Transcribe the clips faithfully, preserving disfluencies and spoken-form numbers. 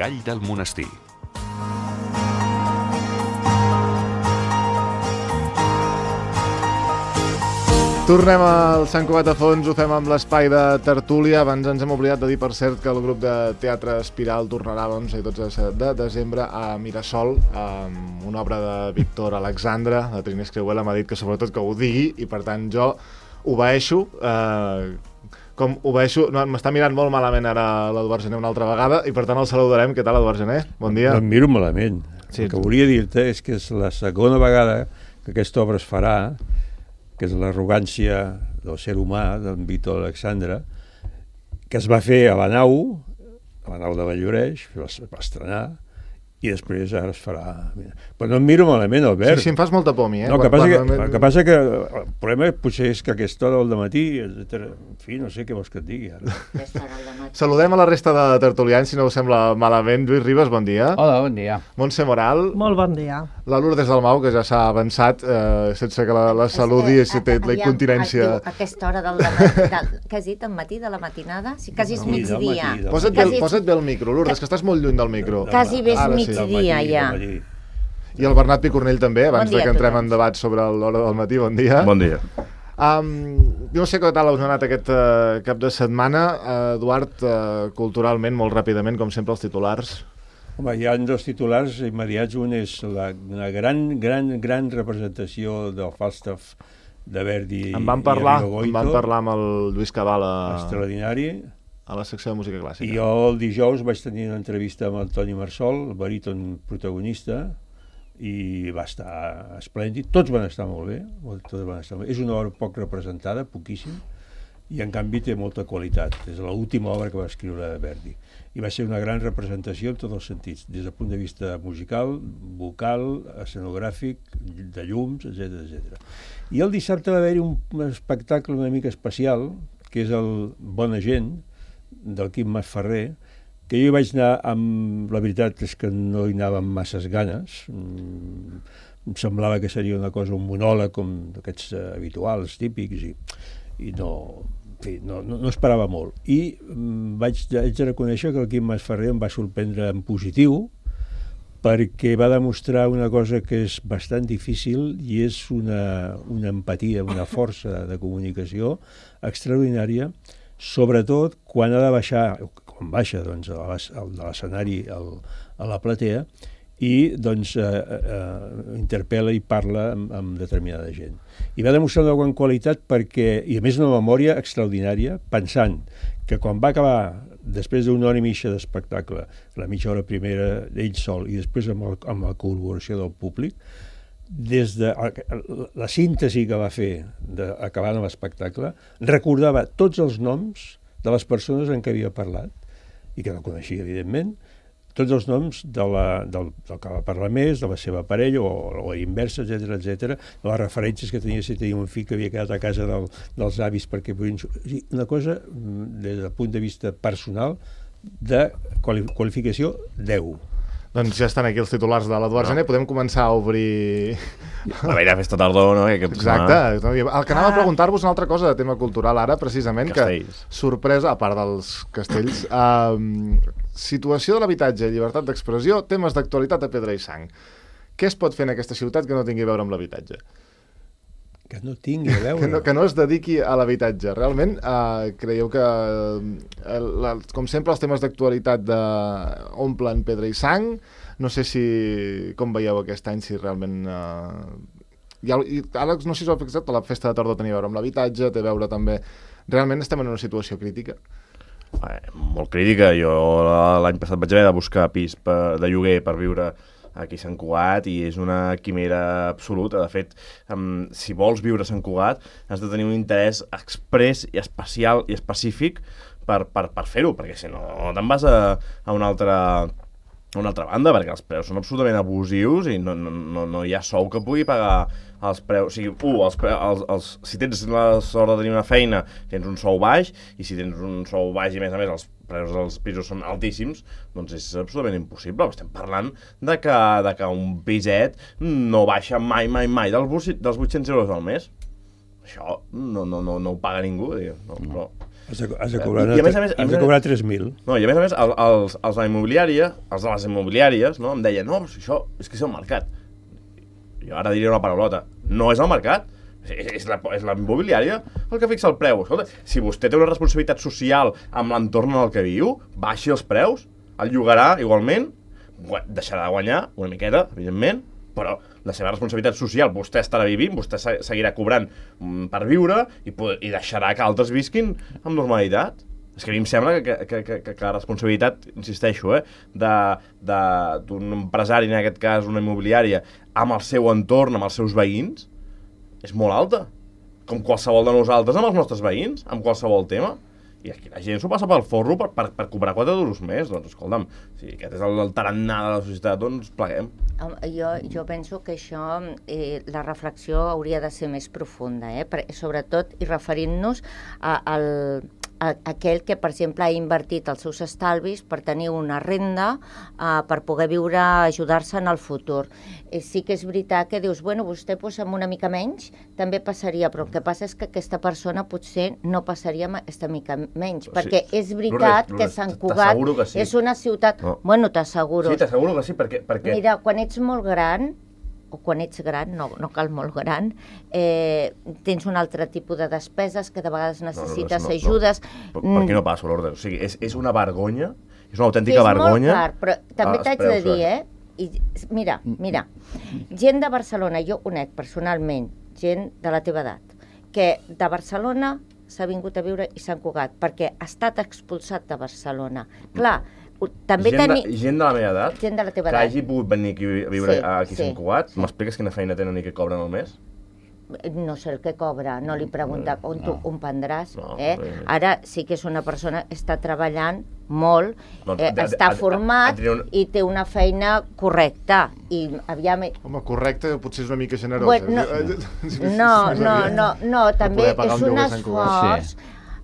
Gall del Monestir. Tornem al Sant Cugat a Fons, ho fem amb l'espai de tertúlia. Abans ens hem oblidat de dir, per cert, que el grup de teatre Espiral tornarà l'onze i dotze de desembre a Mirasol, amb una obra de Víctor Alexandre. La Trini Escrihuela m'ha dit que sobretot que ho digui, i per tant jo obeeixo. Eh, com obeeixo, no, m'està mirant molt malament ara l'Eduard Gené una altra vegada, i per tant el saludarem. Què tal, Eduard Gené? Bon dia. Em miro malament. Sí, el que volia dir-te és que és la segona vegada que aquesta obra es farà, que és l'arrogància del ser humà, d'en Víctor Alexandre, que es va fer a la nau, a la nau de Valloreix, es va estrenar, i després ara es farà... Però no em miro malament, Albert. Sí, sí, em fas molta por a mi, eh? No, el que Quan, passa quan... que, el que passa que el problema potser és que a aquesta hora del dematí, etcètera. En fi, no sé què vols que et digui ara. Saludem a la resta de tertulians, si no us sembla malament. Lluís Ribas, bon dia. Hola, bon dia. Montse Moral. Molt bon dia. La Lourdes Dalmau, que ja s'ha avançat, eh, sense que la, la saludi, si té la incontinència... A aquesta hora del dematí, del, que has dit, al matí de la matinada? Sí, quasi és No, del migdia. matí, del Posa't bé, posa't bé el micro, Lourdes, que estàs molt lluny del micro. Quasi bé és Ara sí. migdia, ja. I el Bernat Picornell també, abans Bon dia de que a entrem tothom. en debat sobre l'hora del matí. Bon dia. Bon dia. Um, jo no sé què tal us ha anat aquest uh, cap de setmana. Uh, Eduard, uh, culturalment, molt ràpidament, com sempre, els titulars. Home, hi ha dos titulars immediats. Un és la, una gran, gran, gran representació del Falstaff de Verdi En van parlar, i Arrigo en van Goito. parlar amb el Lluís Cabal a, Extraordinari. a la secció de música clàssica. I jo el dijous vaig tenir una entrevista amb el Toni Marsol, el baríton protagonista, i va estar esplèndid. Tots van estar molt bé, tots van estar molt bé. És una obra poc representada, poquíssim, i en canvi té molta qualitat. És l'última obra que va escriure Verdi. I va ser una gran representació en tots els sentits, des del punt de vista musical, vocal, escenogràfic, de llums, etcètera, etcètera. I el dissabte va haver-hi un espectacle una mica especial, que és el Bona gent, del Quim Masferrer, que jo hi vaig anar amb... La veritat és que no hi anava amb masses ganes. Mm, em semblava que seria una cosa, un monòleg com d'aquests uh, habituals, típics, i, i no, en fi, no, no, no esperava molt. I mm, vaig, haig de reconèixer que el Quim Masferrer em va sorprendre en positiu, perquè va demostrar una cosa que és bastant difícil, i és una, una empatia, una força de comunicació extraordinària, sobretot quan ha de baixar, quan baixa doncs, a l'escenari a la platea, i doncs eh, eh, interpel·la i parla amb, amb determinada gent. I va demostrar una gran qualitat perquè, i a més una memòria extraordinària, pensant que quan va acabar, després d'una hora i mitja d'espectacle, la mitja hora primera d'ell sol i després amb, el, amb la col·laboració del públic, des de la síntesi que va fer acabant l'espectacle, recordava tots els noms de les persones en què havia parlat, i que no coneixia, evidentment, tots els noms de la, del, del que va parlar més, de la seva parella, o, o inversa, etcètera, etcètera, de les referències que tenia, si tenia un fill que havia quedat a casa del, dels avis perquè podien... Una cosa, des del punt de vista personal, de quali, qualificació deu. Doncs ja estan aquí els titulars de l'Eduard Gené, podem començar a obrir... A veure, festa tardor, no? Exacte. El que anava a preguntar-vos una altra cosa de tema cultural ara, precisament, Castells. que sorpresa, a part dels castells, um, situació de l'habitatge, llibertat d'expressió, temes d'actualitat a pedra i sang. Què es pot fer en aquesta ciutat que no tingui a veure amb l'habitatge? Que no tingui a veure. Que no, que no es dediqui a l'habitatge. Realment, eh, creieu que, eh, la, com sempre, els temes d'actualitat de... omplen pedra i sang? No sé si... com veieu aquest any, si realment... Eh... I, i, Àlex, no sé si ho ha fixat, la festa de tardor tenia a veure amb l'habitatge, té a veure també... Realment estem en una situació crítica? Eh, molt crítica. Jo l'any passat vaig haver de buscar pis per, de lloguer per viure aquí a Sant Cugat, i és una quimera absoluta. De fet, um, si vols viure a Sant Cugat, has de tenir un interès express i especial i específic per, per, per fer-ho, perquè si no te'n vas a, a una altra... a una altra banda, perquè els preus són absolutament abusius i no, no, no, no hi ha sou que pugui pagar els preus. O sigui, uh, els, els, els, si tens la sort de tenir una feina, tens un sou baix, i si tens un sou baix i, a més a més, els preus dels pisos són altíssims, doncs és absolutament impossible. Estem parlant de que, de que un piset no baixa mai, mai, mai dels, dels vuit-cents euros al mes. Això no, no, no, no ho paga ningú, diguem. No, però Has de, has de cobrar, I, i a més a més, has de cobrar tres mil. No, i a més a més, el, els, els de la immobiliària, els de les immobiliàries, no, em deien, no, però si això és que és el mercat. Jo ara diria una paraulota, no és el mercat, és, és, la, és la immobiliària el que fixa el preu. Escolta, si vostè té una responsabilitat social amb l'entorn en el que viu, baixi els preus, el llogarà igualment, deixarà de guanyar una miqueta, evidentment, però la seva responsabilitat social, vostè estarà vivint, vostè seguirà cobrant per viure i, i deixarà que altres visquin amb normalitat. És que a mi em sembla que, que, que, que la responsabilitat, insisteixo, eh, d'un empresari, en aquest cas una immobiliària, amb el seu entorn, amb els seus veïns, és molt alta. Com qualsevol de nosaltres amb els nostres veïns, amb qualsevol tema. I aquí la gent s'ho passa pel forro per, per, per cobrar quatre duros més. Doncs, escolta'm, si aquest és el, el tarannà de la societat, doncs pleguem. Jo, jo penso que això, eh, la reflexió hauria de ser més profunda, eh? Per, sobretot i referint-nos al a aquell que, per exemple, ha invertit els seus estalvis per tenir una renda, uh, per poder viure, ajudar-se en el futur. Eh, sí que és veritat que dius, bueno, vostè pues, amb una mica menys també passaria, però el que passa és que aquesta persona potser no passaria amb aquesta mica menys, sí, perquè és veritat Lourdes, que Sant Cugat que sí. és una ciutat... No. Bueno, t'asseguro. Sí, t'asseguro que sí, perquè, perquè... Mira, quan ets molt gran, o quan ets gran, no, no cal molt gran, eh, tens un altre tipus de despeses que de vegades necessites no, no, no, ajudes. No. Per, per aquí no passo l'ordre. O sigui, és, és una vergonya, és una autèntica és vergonya. És molt car, però també t'haig de dir, eh? I, mira, mira, gent de Barcelona, jo conec personalment gent de la teva edat, que de Barcelona s'ha vingut a viure i Sant Cugat, perquè ha estat expulsat de Barcelona. Clar, també gent, teni... de, gent de la meva edat, gent de la teva que edat. hagi pogut venir aquí a viure sí, aquí a sí, Sant Cugat, sí. M'expliques quina feina tenen i què cobren al mes? No sé el que cobra, no li pregunta on tu on prendràs. No, eh? Ara sí que és una persona que està treballant molt, no, eh, de, de, està de, format de, de, de, de, i té una feina correcta. I aviam... Home, correcte potser és una mica generosa. Bueno, no, no, no, no, no, també és un esforç...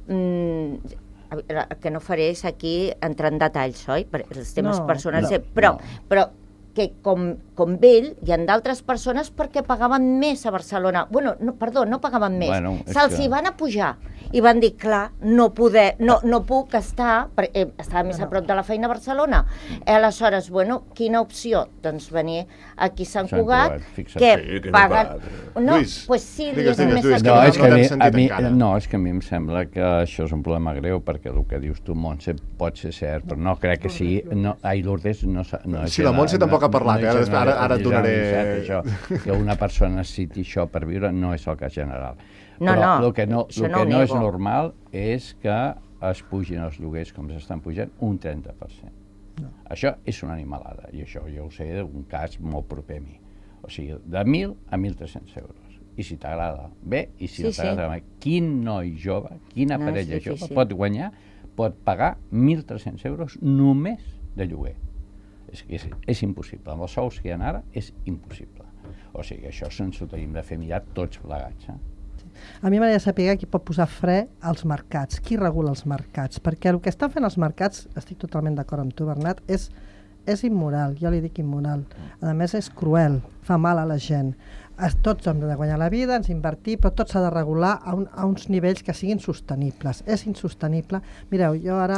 Mm, el que no faré és aquí entrar en detalls, oi? Per els temes no, personals, no, però, no. però que com, com ell hi ha d'altres persones perquè pagaven més a Barcelona. Bueno, no, perdó, no pagaven més. Bueno, Se'ls que... hi van a pujar i van dir, clar, no poder, no, no puc estar, perquè estava més a prop de la feina a Barcelona. Eh, aleshores, bueno, quina opció? Doncs venir aquí a Sant Cugat, que sí, que paguen... No, Lluís, pues sí, digues, és digues, més... Lluís, No, és que a mi, a mi, encara. no, és que a mi em sembla que això és un problema greu, perquè el que dius tu, Montse, pot ser cert, però no crec que sigui... No, ai, Lourdes, no, no Sí, la Montse tampoc ha parlat, no, eh? no, ara, ara et donaré... Això, que una persona necessiti això per viure no és el cas general. No, però no, el que no, això el no que ho no és nego. normal és que es pugin els lloguers com s'estan pujant un trenta per cent. No. Això és una animalada, i això jo ho sé d'un cas molt proper a mi. O sigui, de mil a mil tres-cents euros. I si t'agrada bé, i si Sí, no t'agrada sí. bé. Quin noi jove, quina No, és parella jove difícil. pot guanyar, pot pagar mil tres-cents euros només de lloguer? És, és, és impossible. Amb els sous que hi ha ara, és impossible. O sigui, això ens ho tenim de fer mirar tots plegats. Eh? A mi m'agradaria saber qui pot posar fre als mercats, qui regula els mercats, perquè el que estan fent els mercats, estic totalment d'acord amb tu, Bernat, és, és immoral, jo li dic immoral. A més, és cruel, fa mal a la gent. Es, tots hem de guanyar la vida, ens invertir, però tot s'ha de regular a, un, a uns nivells que siguin sostenibles. És insostenible. Mireu, jo ara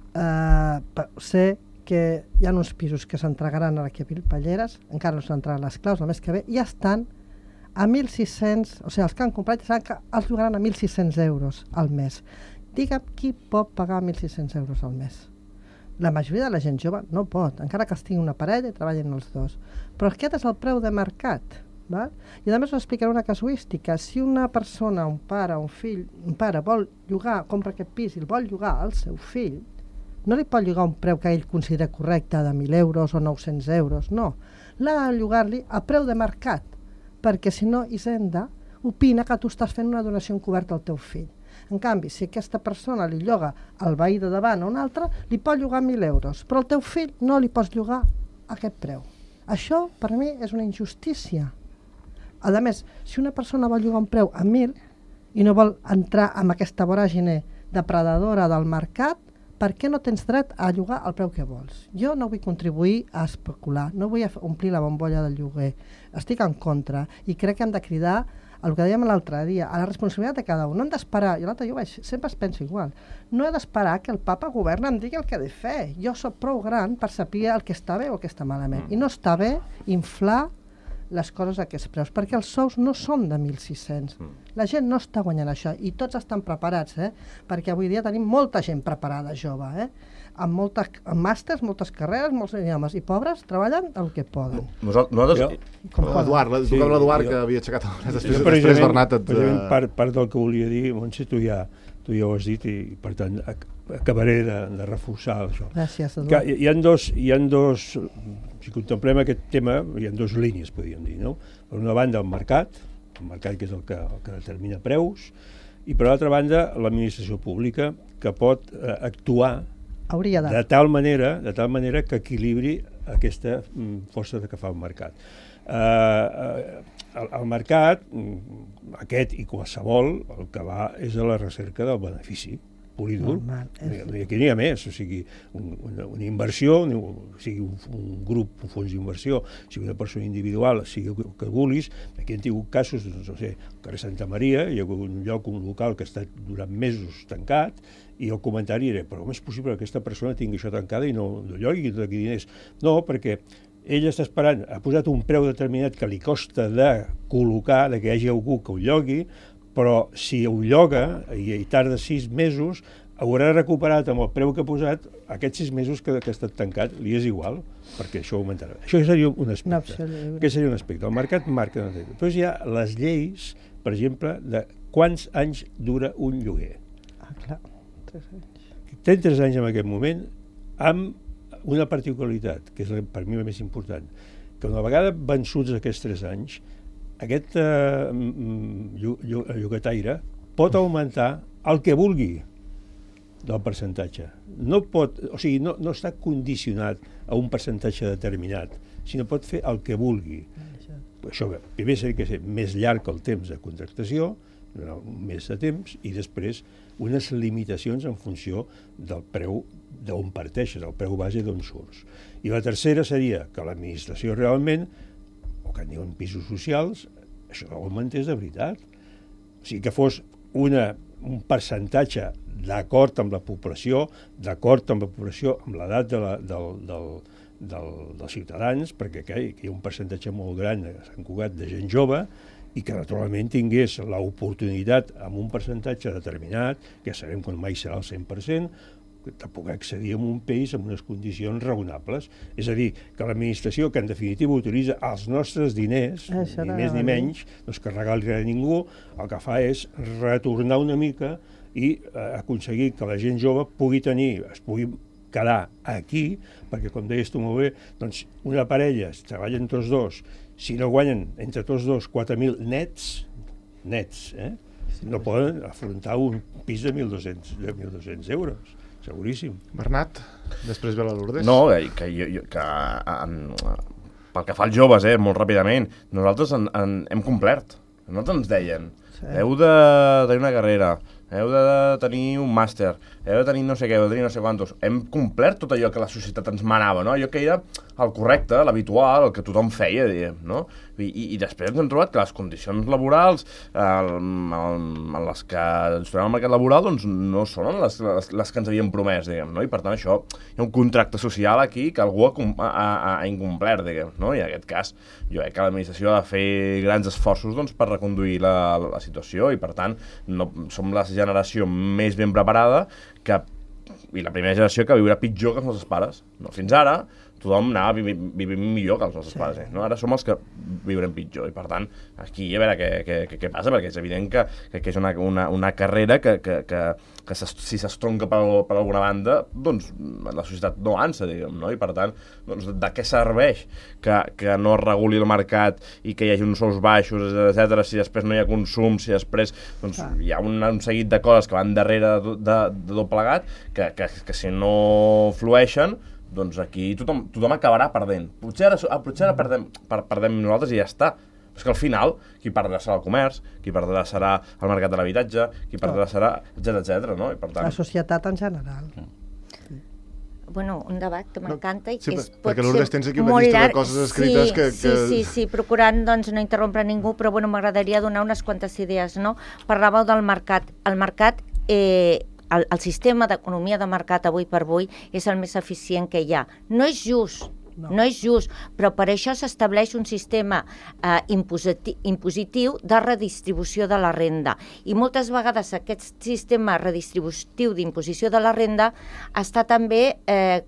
eh, sé que hi ha uns pisos que s'entregaran aquí a Vilpelleres, encara no s'han entrat les claus, el mes que ve, i ja estan a mil sis-cents, o sigui, els que han comprat saben que els llogaran a mil sis-cents euros al mes. Digue'm qui pot pagar mil sis-cents euros al mes. La majoria de la gent jove no pot, encara que es tingui una parella i treballin els dos. Però aquest és el preu de mercat. Val? I a més us explicaré una casuística. Si una persona, un pare, un fill, un pare vol llogar, compra aquest pis i el vol llogar al seu fill, no li pot llogar un preu que ell considera correcte de mil euros o nou-cents euros, no. L'ha de llogar-li a preu de mercat, perquè si no Hisenda opina que tu estàs fent una donació encoberta al teu fill. En canvi, si aquesta persona li lloga al veí de davant o un altre, li pot llogar mil euros, però al teu fill no li pots llogar a aquest preu. Això, per mi, és una injustícia. A més, si una persona vol llogar un preu a mil i no vol entrar en aquesta voràgine depredadora del mercat, per què no tens dret a llogar el preu que vols? Jo no vull contribuir a especular, no vull omplir la bombolla del lloguer. Estic en contra i crec que hem de cridar el que dèiem l'altre dia, a la responsabilitat de cada un. No hem d'esperar, jo l'altre dia ho vaig, sempre es penso igual, no he d'esperar que el papa governa em digui el que he de fer. Jo sóc prou gran per saber el que està bé o el que està malament. I no està bé inflar les coses d'aquests preus, perquè els sous no són de mil sis-cents. La gent no està guanyant això, i tots estan preparats, eh? Perquè avui dia tenim molta gent preparada, jove, eh? amb, moltes, amb màsters, moltes carreres, molts idiomes, i pobres treballen el que poden. Nosaltres... nosaltres... L'Eduard, sí, l'Eduard jo, que havia aixecat el després, jo, després Bernat... Et... Precisament part, part del que volia dir, Montse, tu ja, tu ja ho has dit, i per tant acabaré de, de reforçar això. Gràcies, Eduard. Que hi ha dos, hi ha dos, si contemplem aquest tema, hi ha dues línies, podríem dir, no? Per una banda, el mercat, el mercat que és el que, el que determina preus, i per l'altra banda, l'administració pública, que pot eh, actuar Hauria de. de tal manera, de tal manera que equilibri aquesta mm, força que fa el mercat. Eh, eh, el, el mercat, mm, aquest i qualsevol, el que va és a la recerca del benefici, pur i dur. Normal, és... I aquí n'hi ha més, o sigui, un, una, una inversió, o sigui, un, un grup, un fons d'inversió, sigui una persona individual, sigui el que vulguis. Aquí han tingut casos, doncs, no sé, al carrer Santa Maria, hi ha hagut un lloc, un local que ha estat durant mesos tancat, i el comentari era, però com és possible que aquesta persona tingui això tancada i no, no llogui tot aquí diners? No, perquè ell està esperant, ha posat un preu determinat que li costa de col·locar, de que hi hagi algú que ho llogui, però si ho lloga i, i tarda sis mesos, haurà recuperat amb el preu que ha posat aquests sis mesos que, que ha estat tancat, li és igual, perquè això augmentarà. Això seria un aspecte. No, Aquest seria un aspecte. El mercat marca... Després hi ha les lleis, per exemple, de quants anys dura un lloguer. Ah, clar. Tres anys. Ten tres anys en aquest moment, amb una particularitat, que és per mi la més important, que una vegada vençuts aquests tres anys, aquest eh, llogataire pot augmentar el que vulgui del percentatge. No pot, o sigui, no, no està condicionat a un percentatge determinat, sinó pot fer el que vulgui. Això primer seria que ser més llarg el temps de contractació, més de temps, i després unes limitacions en funció del preu d'on parteixes, el preu base d'on surts. I la tercera seria que l'administració realment, o que en diuen pisos socials, això augmentés de veritat. O sigui, que fos una, un percentatge d'acord amb la població, d'acord amb la població, amb l'edat de la, del, del, del, dels ciutadans, perquè que hi ha un percentatge molt gran a Sant Cugat de gent jove, i que naturalment tingués l'oportunitat amb un percentatge determinat, que sabem que mai serà el cent per cent, de poder accedir a un país amb unes condicions raonables. És a dir, que l'administració, que en definitiva utilitza els nostres diners, eh, ni més ni menys, no és que regali a ningú, el que fa és retornar una mica i eh, aconseguir que la gent jove pugui tenir, es pugui quedar aquí, perquè, com deies tu molt bé, doncs una parella, si treballen tots dos, si no guanyen entre tots dos quatre mil nets, nets, eh? no poden afrontar un pis de mil dos-cents euros. Seguríssim. Bernat, després ve la Lourdes. No, que, jo, jo, que en, pel que fa als joves, eh, molt ràpidament, nosaltres en, en, hem complert. Nosaltres ens deien, sí. heu de tenir una carrera, heu de tenir un màster, heu de tenir no sé què, heu de tenir no sé quantos. Hem complert tot allò que la societat ens manava, no? Allò que era el correcte, l'habitual, el que tothom feia, diguem, no? I, i, i després ens hem trobat que les condicions laborals el, el, en les que ens trobem al mercat laboral doncs no són les, les, les que ens havien promès, diguem, no? I per tant això hi ha un contracte social aquí que algú ha, ha, ha incomplert, diguem, no? I en aquest cas jo crec que l'administració ha de fer grans esforços doncs, per reconduir la, la situació i per tant no, som la generació més ben preparada que, i la primera generació que viurà pitjor que els nostres pares. No? Fins ara tothom anava vivint, vivint millor que els nostres sí. pares. Eh? No? Ara som els que viurem pitjor i per tant aquí a veure què, què, què, què passa perquè és evident que, que, que és una, una, una carrera que, que, que, que si s'estronca per, per alguna banda doncs la societat no avança, diguem, no? I per tant doncs, de què serveix que, que no es reguli el mercat i que hi hagi uns sous baixos, etcètera, si després no hi ha consum, si després doncs, ah. hi ha un, un seguit de coses que van darrere de, de, de tot plegat que, que, que si no flueixen doncs aquí tothom, tothom acabarà perdent. Potser ara, potser ara perdem, per, perdem nosaltres i ja està. Però és que al final qui perdrà serà el comerç, qui perdrà serà el mercat de l'habitatge, qui perdrà serà etcètera, etcètera, no? I per tant... La societat en general. Uh, bueno, un debat que m'encanta i sí, que és, perquè pot Lourdes ser tens aquí una molt llista de llarg. coses escrites sí, que, que... Sí, sí, sí, procurant doncs, no interrompre ningú, però bueno, m'agradaria donar unes quantes idees, no? Parlàveu del mercat. El mercat, eh, el, el sistema d'economia de mercat avui per avui és el més eficient que hi ha. No és just, No. no és just, però per això s'estableix un sistema eh, impositi impositiu de redistribució de la renda. I moltes vegades aquest sistema redistributiu d'imposició de la renda està també eh,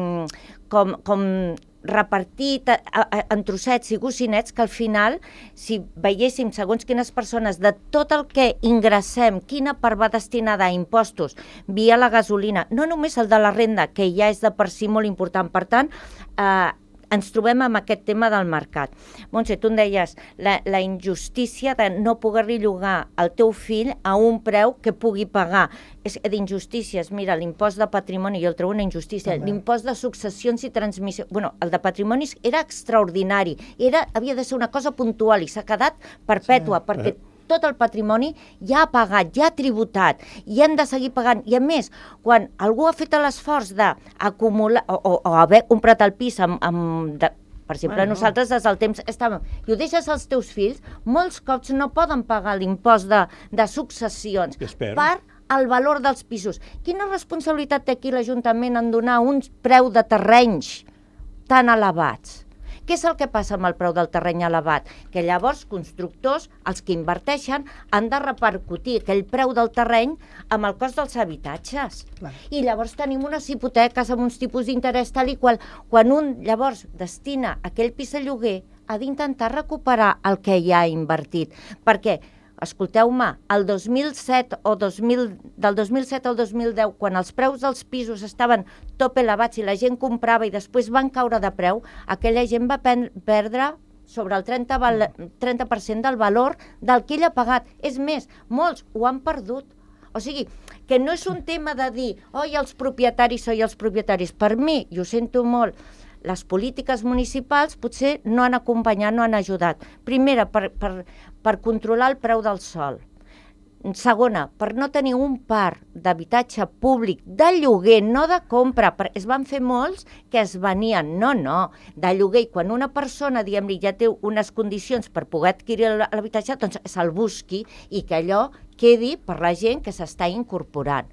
com, com repartit a, a, en trossets i gossinets que al final, si veiéssim segons quines persones de tot el que ingressem, quina part va destinada a impostos via la gasolina, no només el de la renda, que ja és de per si molt important. Per tant, eh, ens trobem amb aquest tema del mercat. Montse, tu em deies la, la injustícia de no poder-li llogar el teu fill a un preu que pugui pagar. És d'injustícies, mira, l'impost de patrimoni, jo el trobo una injustícia, l'impost de successions i transmissions, bueno, el de patrimonis era extraordinari, era, havia de ser una cosa puntual i s'ha quedat perpètua, sí. perquè tot el patrimoni ja ha pagat, ja ha tributat, i hem de seguir pagant. I a més, quan algú ha fet l'esforç d'acumular o, o, o haver comprat el pis amb, amb de, per exemple, bueno, nosaltres des del temps estàvem, i ho deixes als teus fills, molts cops no poden pagar l'impost de, de successions per el valor dels pisos. Quina responsabilitat té aquí l'Ajuntament en donar un preu de terrenys tan elevats? Què és el que passa amb el preu del terreny elevat? Que llavors constructors, els que inverteixen, han de repercutir aquell preu del terreny amb el cost dels habitatges. Clar. I llavors tenim unes hipoteques amb uns tipus d'interès tal i qual. Quan un llavors destina aquell pis a lloguer, ha d'intentar recuperar el que ja ha invertit. Perquè escolteu-me, el dos mil set o dos mil, del dos mil set al dos mil deu, quan els preus dels pisos estaven top elevats i la gent comprava i després van caure de preu, aquella gent va perdre sobre el trenta per cent del valor del que ell ha pagat. És més, molts ho han perdut. O sigui, que no és un tema de dir oi, els propietaris, oi, els propietaris. Per mi, i ho sento molt, les polítiques municipals potser no han acompanyat, no han ajudat. Primera, per, per, per controlar el preu del sòl. Segona, per no tenir un parc d'habitatge públic de lloguer, no de compra. Es van fer molts que es venien, no, no, de lloguer. I quan una persona, diguem-li, ja té unes condicions per poder adquirir l'habitatge, doncs se'l busqui i que allò quedi per la gent que s'està incorporant.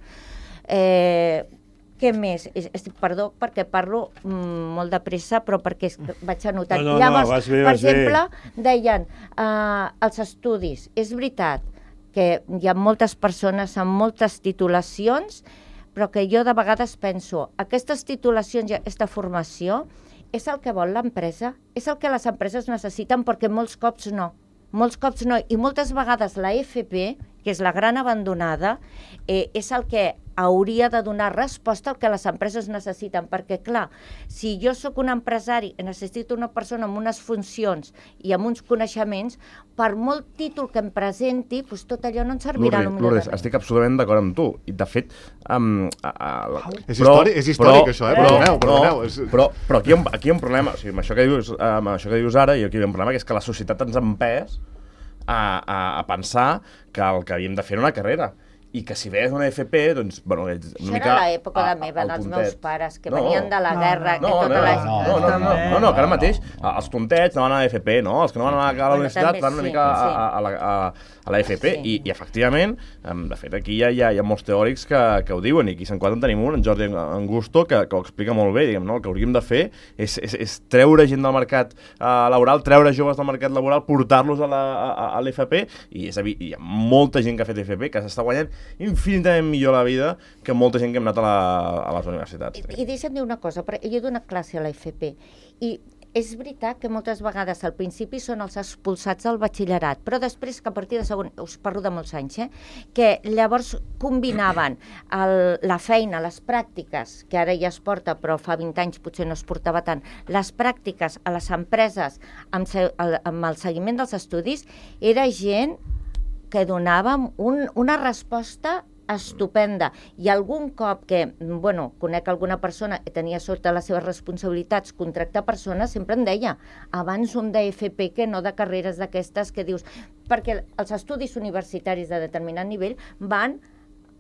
Eh... Què més? Estic, perdó, perquè parlo mm, molt de pressa, però perquè vaig anotar. No, no, Llavors, no, vas bé, per vas exemple, bé. deien, uh, els estudis. És veritat que hi ha moltes persones amb moltes titulacions, però que jo de vegades penso, aquestes titulacions i aquesta formació és el que vol l'empresa? És el que les empreses necessiten? Perquè molts cops no. Molts cops no. I moltes vegades la F P, que és la gran abandonada, eh, és el que hauria de donar resposta al que les empreses necessiten, perquè, clar, si jo sóc un empresari i necessito una persona amb unes funcions i amb uns coneixements, per molt títol que em presenti, doncs tot allò no ens servirà. Lourdes, Lourdes, estic absolutament d'acord amb tu. I, de fet... Um, a, a, és, però, històric, és històric, però, això, eh? Però, Perdoneu, perdoneu. Però, però, però aquí, hi ha, aquí hi ha un problema. O sigui, amb això que dius, amb això que dius ara, i aquí hi ha un problema, que és que la societat ens ha empès a, a, a pensar que el que havíem de fer era una carrera. I que si veies una F P, doncs, bueno, una Això mica... Això era l'època de meva, dels meus pares, que no, venien de la guerra, no, que tota no, la... No, no, no, no, no, no, que ara mateix els tontets no van a la F P, no? Els que no van a la universitat van una mica a, a, la, a, a la F P, sí. I, i efectivament, de fet, aquí hi ha, hi ha, hi ha molts teòrics que, que ho diuen, i aquí a Sant Cugat en tenim un, en Jordi Angusto, que, que ho explica molt bé, diguem, no? El que hauríem de fer és, és, és treure gent del mercat uh, laboral, treure joves del mercat laboral, portar-los a l'F P, i és, hi ha molta gent que ha fet F P que s'està guanyant infinitament millor la vida que molta gent que hem anat a, la, a les universitats. I, i deixa'm dir una cosa, però jo he donat classe a la F P, i és veritat que moltes vegades al principi són els expulsats del batxillerat, però després que a partir de segon, us parlo de molts anys, eh, que llavors combinaven el, la feina, les pràctiques, que ara ja es porta, però fa vint anys potser no es portava tant, les pràctiques a les empreses amb, amb el seguiment dels estudis, era gent que donava un, una resposta estupenda. I algun cop que, bueno, conec alguna persona que tenia sota les seves responsabilitats contractar persones, sempre em deia, abans un de F P que no de carreres d'aquestes que dius, perquè els estudis universitaris de determinat nivell van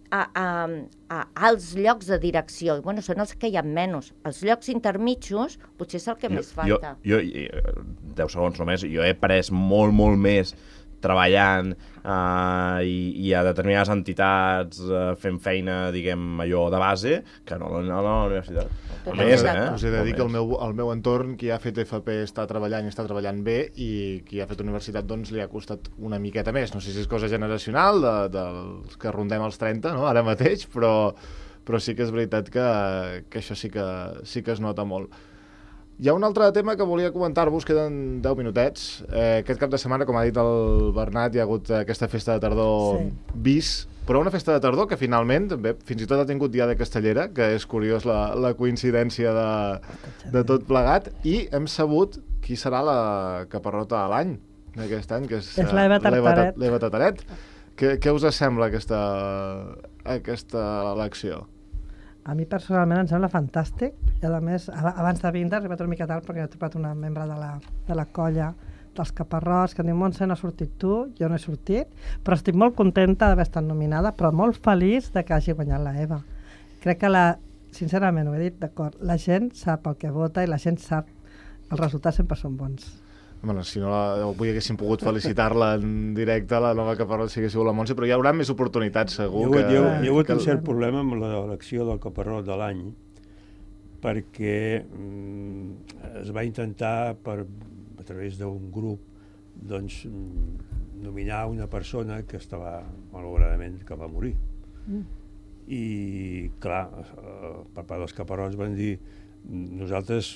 a, a, a alts llocs de direcció. I, bueno, són els que hi ha menys. Els llocs intermitjos potser és el que jo, més falta. Jo, jo, deu segons només, jo he après molt, molt més treballant uh, i, i a determinades entitats uh, fent feina, diguem, allò de base, que no a la universitat. Tot Més, eh? Us he de dir que el meu, el meu entorn, qui ha fet F P està treballant i està treballant bé, i qui ha fet universitat doncs li ha costat una miqueta més. No sé si és cosa generacional de, dels que rondem els trenta, no?, ara mateix, però, però sí que és veritat que, que això sí que, sí que es nota molt. Hi ha un altre tema que volia comentar-vos, queden deu minutets. Eh, aquest cap de setmana, com ha dit el Bernat, hi ha hagut aquesta festa de tardor Sí. bis, però una festa de tardor que finalment, bé, fins i tot ha tingut dia de Castellera, que és curiós la, la coincidència de, de tot plegat, i hem sabut qui serà la caparrota de l'any d'aquest any, que és, És l'Eva Tartaret. l'Eva Tartaret. Què, què us sembla aquesta, aquesta elecció? A mi personalment em sembla fantàstic, i a més, ab- abans de vindre, he arribat una mica tard perquè he trobat una membre de la, de la colla dels Caparrots, que em diu, Montse, no has sortit tu, jo no he sortit, però estic molt contenta d'haver estat nominada, però molt feliç de que hagi guanyat la Eva. Crec que, la, sincerament, ho he dit, d'acord, la gent sap el que vota i la gent sap, els resultats sempre són bons. Bueno, si no, la, avui haguéssim pogut felicitar-la en directe, la nova caparrota, si hagués sigut la Montse, però hi haurà més oportunitats, segur. Hi ha hagut, que, hi ha, hi ha hagut que... un cert problema amb l'elecció del caparrot de l'any, perquè mm, es va intentar, per, a través d'un grup, doncs, mm, nominar una persona que estava, malauradament, que va morir. Mm. I, clar, eh, per part dels caparrots van dir, nosaltres,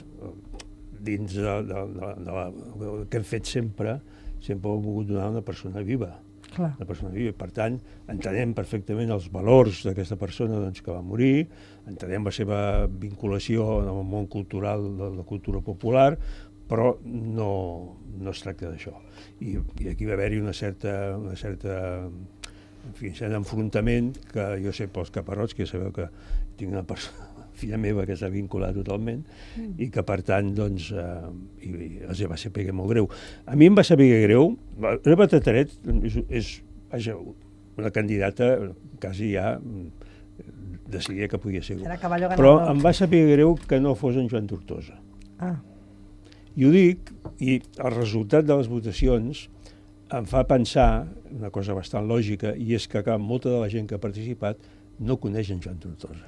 dins de, de, de, de la, el que hem fet sempre, sempre hem volgut donar una persona viva. Clar. Una persona viva. Per tant, entenem perfectament els valors d'aquesta persona doncs, que va morir, entenem la seva vinculació amb el món cultural de la cultura popular, però no, no es tracta d'això. I, I aquí va haver-hi una certa, una certa en fi, un cert enfrontament que jo sé pels caparrots, que ja sabeu que tinc una persona, filla meva, que s'ha vinculat totalment, mm. i que, per tant, doncs, eh, i, i els va saber molt greu. A mi em va saber greu, Eva Tartaret és, és vaja, una candidata quasi ja decidia que podia ser. Era cavalló Però ganador. em va saber greu que no fos en Joan Tortosa. Ah. I ho dic, i el resultat de les votacions em fa pensar una cosa bastant lògica, i és que, clar, molta de la gent que ha participat no coneix en Joan Tortosa,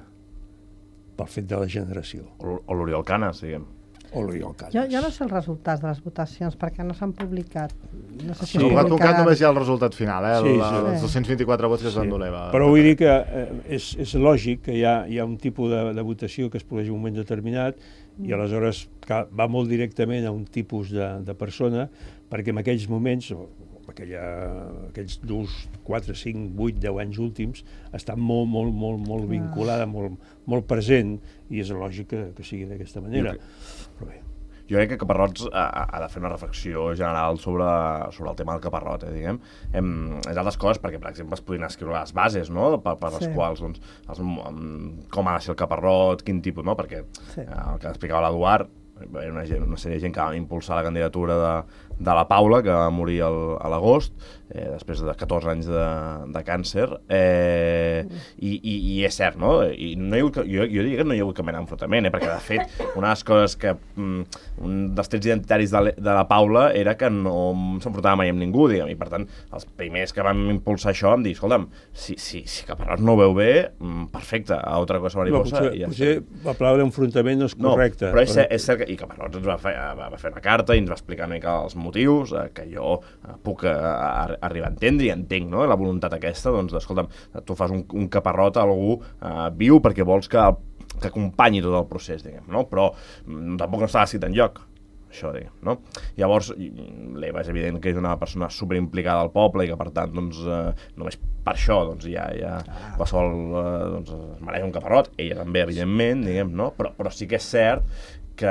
pel fet de la generació. O, o l'Oriol Canes, diguem. O l'Oriol Canes. Jo, jo no sé els resultats de les votacions, perquè no s'han publicat. No sé si Sí. Sí. s'han En el cas només hi publicat. ha el resultat final, eh? Sí, El, sí. els dos-cents vint-i-quatre vots que es van donar. Va, Però vull dir que eh, és, és lògic que hi ha, hi ha un tipus de, de votació que es produeix en un moment determinat i aleshores que va molt directament a un tipus de, de persona, perquè en aquells moments, aquella, aquells dos, quatre, cinc, vuit, deu anys últims, està molt, molt, molt, molt vinculada, molt, molt present, i és lògic que, que sigui d'aquesta manera. Però bé. Jo crec que Caparrots ha, ha de fer una reflexió general sobre, sobre el tema del caparrot, eh, diguem. Hem, és altres coses, perquè, per exemple, es podrien escriure les bases, no?, per, per les Sí. quals, doncs, els, com ha de ser el caparrot, quin tipus, no?, perquè Sí. eh, el que explicava l'Eduard, hi va haver una, gent, una sèrie de gent que va impulsar la candidatura de, de la Paula, que va morir el, a l'agost, eh, després de catorze anys de, de càncer, eh, i, i, i és cert, no? I no hi ha hagut, jo, jo diria que no hi ha hagut cap mena d'enfrontament, eh, perquè, de fet, una de les coses que... Mm, un dels trets identitaris de, de la Paula era que no s'enfrontava mai amb ningú, diguem, i per tant, els primers que van impulsar això vam dir, escolta'm, si, si, si Caparrots no ho veu bé, mm, perfecte, a altra cosa mariposa... Potser, i ja potser la paraula d'enfrontament no és correcta. No, però és, cert- és cert que, i Caparrots ens va fer, va, va fer una carta i ens va explicar una mica els motius, eh, que jo eh, puc eh, a, arribar a entendre i entenc, no?, la voluntat aquesta, doncs, escolta'm, tu fas un, un caparrot a algú eh, viu perquè vols que, que acompanyi tot el procés, diguem, no? Però mm, tampoc no estava escrit enlloc, això, diguem, no? Llavors, l'Eva és evident que és una persona superimplicada al poble i que, per tant, doncs, eh, només per això, doncs, ja, ja qualsevol, eh, doncs, es mereix un caparrot, ella també, evidentment, diguem, no? Però, però sí que és cert que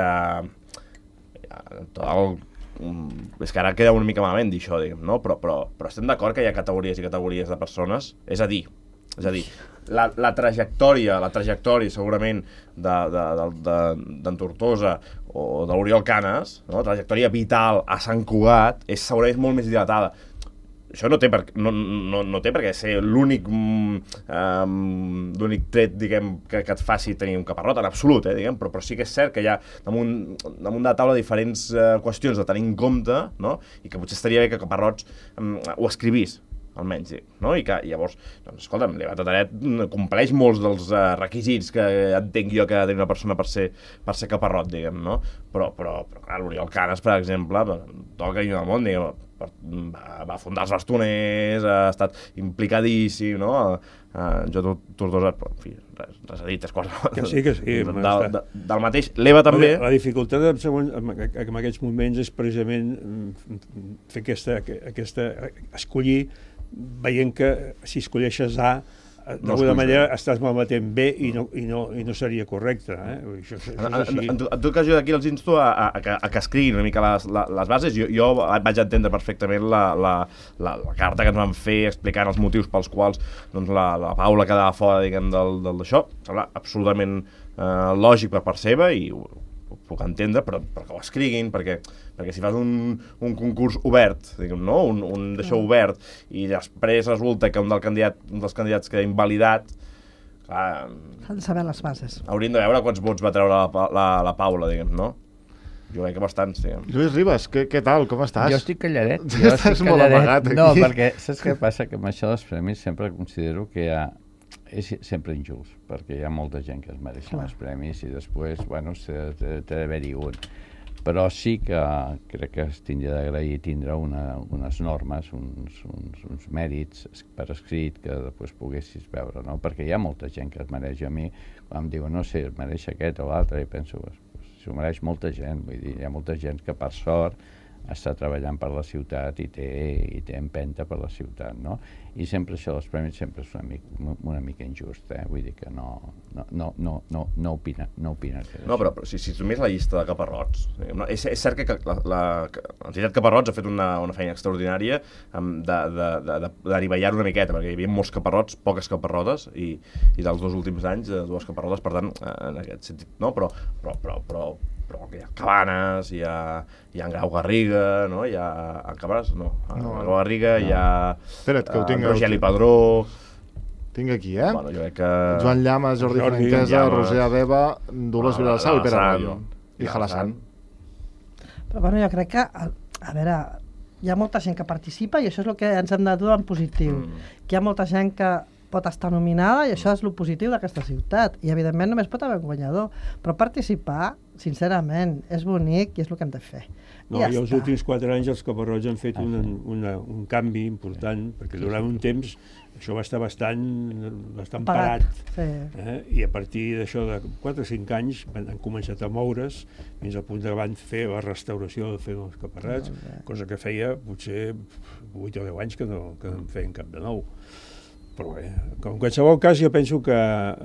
tot el, és que ara queda una mica malament dir això, diguem, no? Però, però, però estem d'acord que hi ha categories i categories de persones, és a dir, és a dir, la, la trajectòria, la trajectòria segurament d'en de, de, de, de, Tortosa o de l'Oriol Canes, no? La trajectòria vital a Sant Cugat és segurament molt més dilatada. això no té, per, no, no, no té perquè ser l'únic um, l'únic tret, diguem, que, que et faci tenir un caparrot, en absolut, eh, diguem, però, però sí que és cert que hi ha damunt, damunt de la taula diferents uh, qüestions de tenir en compte, no? I que potser estaria bé que caparrots um, ho escrivís, almenys, no? I que llavors, doncs, escolta'm, l'Eva Tataret compleix molts dels uh, requisits que entenc jo que ha de tenir una persona per ser, per ser caparrot, diguem, no? Però, però, però clar, l'Oriol Canes, per exemple, tot el carinyo del món, diguem, va, va fundar els bastoners, ha estat implicadíssim, no? Uh, jo Tortosa, en fi, res, res a dir, tres coses. Que sí, que sí. De, de, del mateix, l'Eva també... La, la dificultat en, segon, en aquests moments és precisament fer aquesta, aquesta escollir, veient que si escolleixes A, d'alguna no manera estàs malmetent B i no, i no, i no seria correcte. Eh? Això, això en, en, en, en tot cas, jo d'aquí els insto a, a, a, a que escriguin una mica les, les bases. Jo, jo vaig entendre perfectament la, la, la, la carta que ens van fer explicant els motius pels quals doncs, la, la Paula quedava fora, diguem, del, del d'això. Sembla absolutament eh, lògic per part seva i ho, ho puc entendre, però, però que ho escriguin, perquè, perquè si fas un, un concurs obert, diguem, no? un, un d'això obert, i després resulta que un, del candidat, un dels candidats queda invalidat, clar... S'han de saber les bases. Hauríem de veure quants vots va treure la, la, la Paula, diguem, no? Jo crec que bastants, diguem. Lluís Ribas, què, què tal? Com estàs? Jo estic calladet. Jo estàs estic molt calladet. amagat, aquí. No, perquè saps què passa? Que amb això dels premis sempre considero que hi ha és sempre injust, perquè hi ha molta gent que es mereixen els premis i després, bueno, té d'haver-hi un. Però sí que crec que es tindria d'agrair tindre una, unes normes, uns, uns, uns mèrits per escrit que després poguessis veure, no? Perquè hi ha molta gent que es mereix. A mi, quan em diuen, no sé, es mereix aquest o l'altre, i penso, pues, s'ho mereix molta gent, vull dir, hi ha molta gent que per sort està treballant per la ciutat i té, i té empenta per la ciutat, no? I sempre això dels premis sempre és una mica, una mica injust, eh? Vull dir que no, no, no, no, no, no opina, no opina que no, però, però si, si només la llista de caparrots, no, és, és cert que l'entitat Caparrots ha fet una, una feina extraordinària um, de, de, de, de, d'anivellar una miqueta, perquè hi havia molts caparrots, poques caparrotes, i, i dels dos últims anys, dues caparrotes, per tant, en aquest sentit, no? Però, però, però, però, però hi ha Cabanes, hi ha, hi ha en Grau Garriga, no? Hi ha en Cabanes, no, en no, Grau Garriga, no. Hi ha Espera't, que ho tinc, en Rogeli Padró... Tinc aquí, eh? Bueno, jo crec que... Joan Llamas, Jordi, Jordi Franquesa, Roser Adeba, Dolors Vilalsau i Pere Royo. I Jalassan. Però bueno, jo crec que, a, a veure, hi ha molta gent que participa i això és el que ens hem de dur en positiu. Mm. Que hi ha molta gent que pot estar nominada i això és el positiu d'aquesta ciutat. I evidentment només pot haver un guanyador. Però participar, sincerament, és bonic i és el que hem de fer. No, I, ja I els últims quatre anys els Caparrots han fet una, una, un canvi important, perquè durant un temps això va estar bastant, bastant parat. parat sí. eh? I a partir d'això de quatre o cinc anys van, han començat a moure's fins al punt que van fer la restauració de fer els caparrats, no, cosa que feia potser vuit o deu anys que no, que no en feien cap de nou. Però bé, en qualsevol cas jo penso que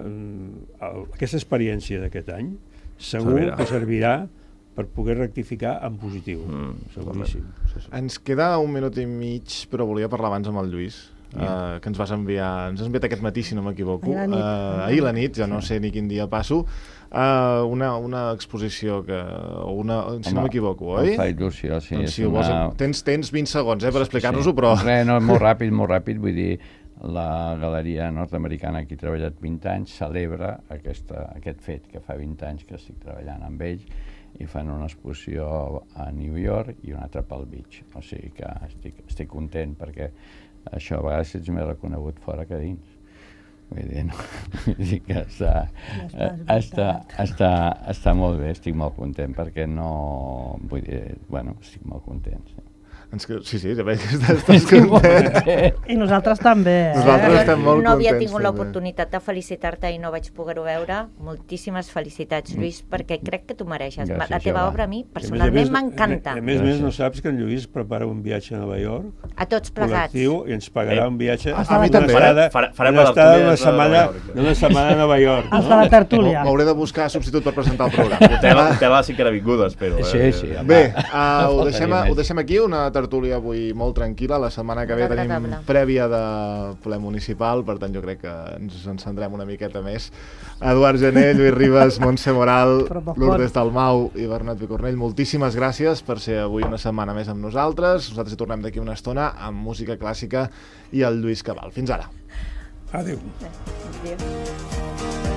eh, aquesta experiència d'aquest any segur servirà. que servirà per poder rectificar en positiu. Mm, seguríssim. Sí, sí. Ens queda un minut i mig, però volia parlar abans amb el Lluís, yeah. uh, que ens vas enviar, ens has enviat aquest matí, si no m'equivoco, ahir, uh, ahir la nit, ja no sé ni quin dia passo, uh, una, una exposició que, una, si Home, no m'equivoco, oi? Em fa il·lusió, sí. Doncs si una... vols, tens, tens vint segons eh, per explicar-nos-ho, però... Res, no, molt ràpid, molt ràpid, vull dir, la galeria nord-americana que he treballat vint anys celebra aquesta, aquest fet, que fa vint anys que estic treballant amb ells, i fan una exposició a New York i una altra a Palm Beach. O sigui que estic, estic content perquè això a vegades ets més reconegut fora que dins. Vull dir, no? Vull dir que està, està, està, està molt bé, estic molt content perquè no... Vull dir, bueno, estic molt content, sí. Sí, sí, ja veig que estàs, estàs content. I nosaltres també. Eh? Nosaltres estem molt no havia contents, tingut també. l'oportunitat de felicitar-te i no vaig poder-ho veure. Moltíssimes felicitats, Lluís, perquè crec que tu mereixes. Gràcies, la teva Jove. obra a mi personalment m'encanta. A més a més, no saps que en Lluís prepara un viatge a Nova York a tots plegats col·lectiu i ens pagarà un viatge a mi també. Farem una estada d'una setmana, d'una setmana a Nova York. Els de la tertúlia. M'hauré de buscar substitut per presentar el programa. Tela, tela sí que era vinguda, espero. Sí, sí. Bé, uh, ho, deixem, ho deixem aquí, una tertúlia tertúlia avui molt tranquil·la. La setmana que ve Molt tenim agradable. prèvia de ple municipal, per tant jo crec que ens en centrem una miqueta més. Eduard Gené, Lluís Ribas, Montse Moral, Però poc Lourdes Dalmau i Bernat Picornell, moltíssimes gràcies per ser avui una setmana més amb nosaltres. Nosaltres hi tornem d'aquí una estona amb música clàssica i el Lluís Cabal. Fins ara. Adéu. Adéu.